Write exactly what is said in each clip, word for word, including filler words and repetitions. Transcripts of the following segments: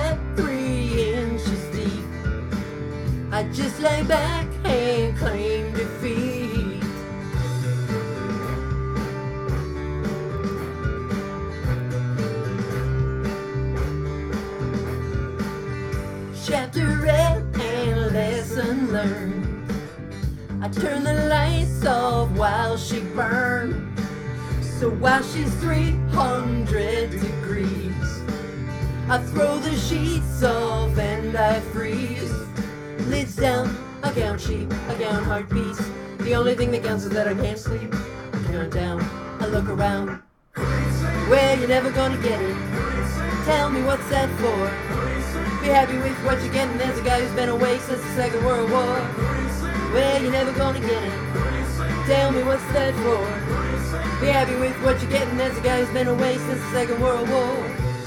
wet three inches deep. I just lay back and claim defeat. Chapter read and lesson learned. I turn the lights off while she burned. So while she's three hundred degrees, I throw the sheets off and I freeze. Lids down, I count sheep, I count heartbeats. The only thing that counts is that I can't sleep. I count down, I look around. Well, you're never gonna get it. Tell me what's that for? Be happy with what you're getting. There's a guy who's been awake since the Second World War. Well, you're never gonna get it. Tell me what's that for? Be happy with what you're getting. There's a guy who's been away since the Second World War.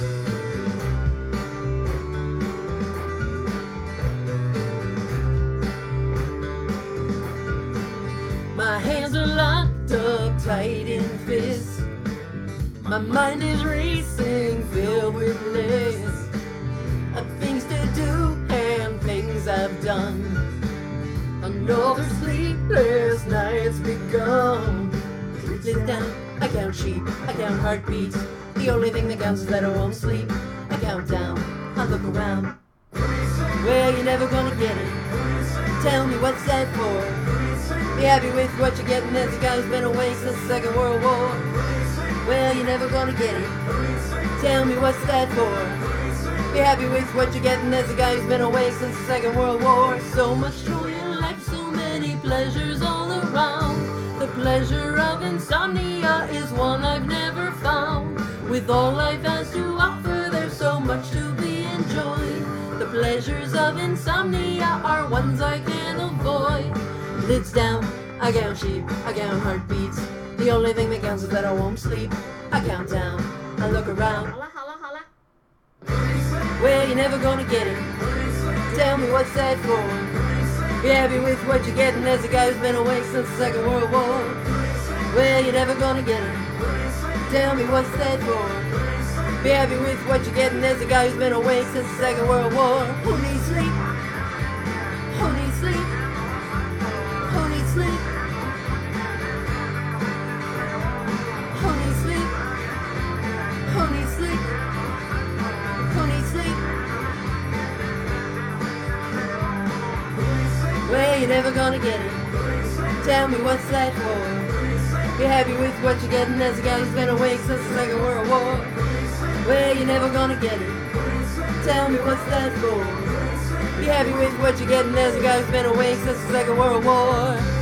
My hands are locked up tight in fists. My mind is racing, filled with lists of things to do and things I've done. Another sleepless night's begun. Sit down, I count sheep, I count heartbeats. The only thing that counts is that I won't sleep. I count down, I look around. Well, you're never gonna get it. Tell me what's that for? Be happy with what you're getting. There's a guy who's been away since the Second World War. Well, you're never gonna get it. Tell me what's that for? Be happy with what you're getting. There's a guy who's been away since the Second World War. So much joy in life, so many pleasures all around. The pleasure of insomnia is one I've never found. With all life has to offer, there's so much to be enjoyed. The pleasures of insomnia are ones I can't avoid. Lids down, I count sheep, I count heartbeats. The only thing that counts is that I won't sleep. I count down, I look around. 好了好了好了。 Well, you're never gonna get it. Tell me what's that for? Be happy with what you're getting. There's a guy who's been away since the Second World War. Well, you're never gonna get it. Tell me what's that for? Be happy with what you're getting. There's a guy who's been away since the Second World War. Who needs sleep? Who needs sleep? Who needs sleep? Who needs sleep? Who needs sleep? Who needs sleep? Well, you're never gonna get it. Tell me what's that for? Be happy with what you're getting. There's a guy who's been awake since the Second World War. Well, you're never gonna get it. Tell me what's that for? Be happy with what you're getting. There's a guy who's been awake since the Second World War.